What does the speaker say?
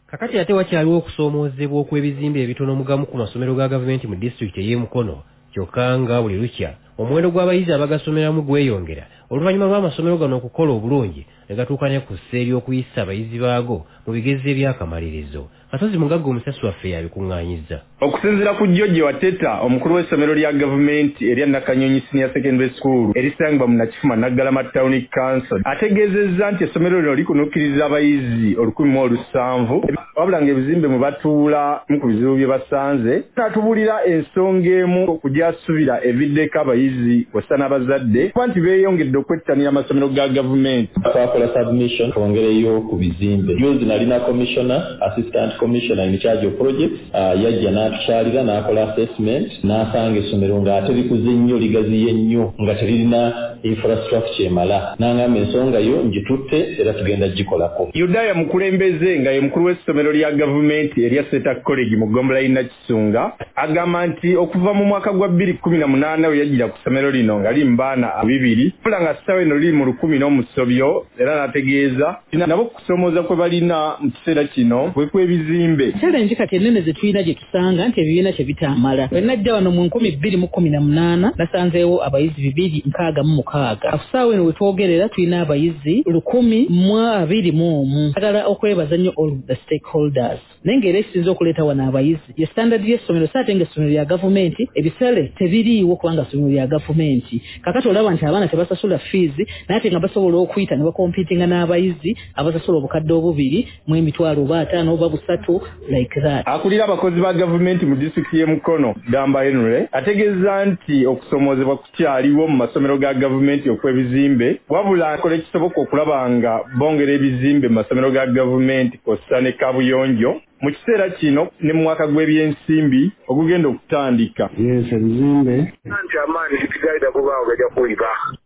Kakati ate wakyaliwo okusoomoozebwa okw'ebizimbe ebitono mu gamu ku masomero ga gavumenti mu disitulikiti ey'e Mukono kyokka nga buli lukya omuwendo gw'abayizi abagasomeramu gweyongera oluvannyuma lw'amasomero gano okukola obulungi ne gatuuka ne ku sseeri okuyisa abayizi baago mu bigezo eby'akamalirizo. Katozi Mugagga omusasi waffe yabikuŋŋaanyizza. Okusinziira ku George Wateta omukulu w'essomero lya gavumenti erya Nakanyonyi Senior Secondary School erisangibwa mu Nakifuma Naggalama Town Council ategeezezza nti essomero lino likunuukiriza abayizi 1,700 wabula ng'ebizimbe mwe batuula mu ku bizibu bye basanze n'atubuulira ensonga emu okugyasubira eviddeko abayizi kw'ossa n'abazadde kuba nti beeyongedde okwettanira amasomero ga gavumenti. Twakola submission twongereyo ku bizimbe. Juzi nalina commissioner, assistant commissioner in charge of projects yajja n'atukyalira n'akola assessment n'asanga essomero ng'ate likuze nnyo ligaziye nnyo nga teririna infrastructure emala n'angamba ensonga yo ngitutte era tugenda gikolako. Yudaya mukulembeze nga ye mukulu w'essomero lya gavumenti erya Seta College mu Gombola Nakisunga agamba nti okuva mu mwaka gwa 2018 we yajjira ku ssomero lino nga limbaana 2 fula nga ssaawa eno liri mu 10 n'omusobyo era n'ategeeza nabo kusomooza kwe balina mu kiseera kino bwe kw'ebizimbe. Challenge kati ennene ze tulina gye tusanga nti ebibiina kye bitamala. Bwe najja wano mu 2018 nasanzeewo abayizi 266. Kusaawa eno we twogerera tulina abayizi 1,021. Agala okwebaza nnyo all the stakeholders. Naye ng'era ekisinza okuleeta wano abayizi ye standard y'essomero saate ng'essomero lya gavumenti ebisale tebiriiwo kubanga essomero lya gavumenti. Kakati olaba nti abaana tebasasula fees naye ate nga basobola okuyita ne bakompitinga n'abayizi abasasula obukadde 2 mu emitwalo 5 oba 3 like that. Akulira abakozi ba gavumenti mu disitulikiti y'e Mukono Gamba Henry ategeeza nti okusomoozebwa kukyaliwo mu masomero ga gavumenti okw'ebizimbe wabula akola ekisoboka okulaba nga bongera ebizimbe mu masomero ga gavumenti kw'ossa ne kabuyonjo mu kiseera kino ne mu mwaka gw'ebyensimbi ogugenda okutandika. Yes, ebizimbe nti amaanyi tikigayida kubaawo gajja kuyiga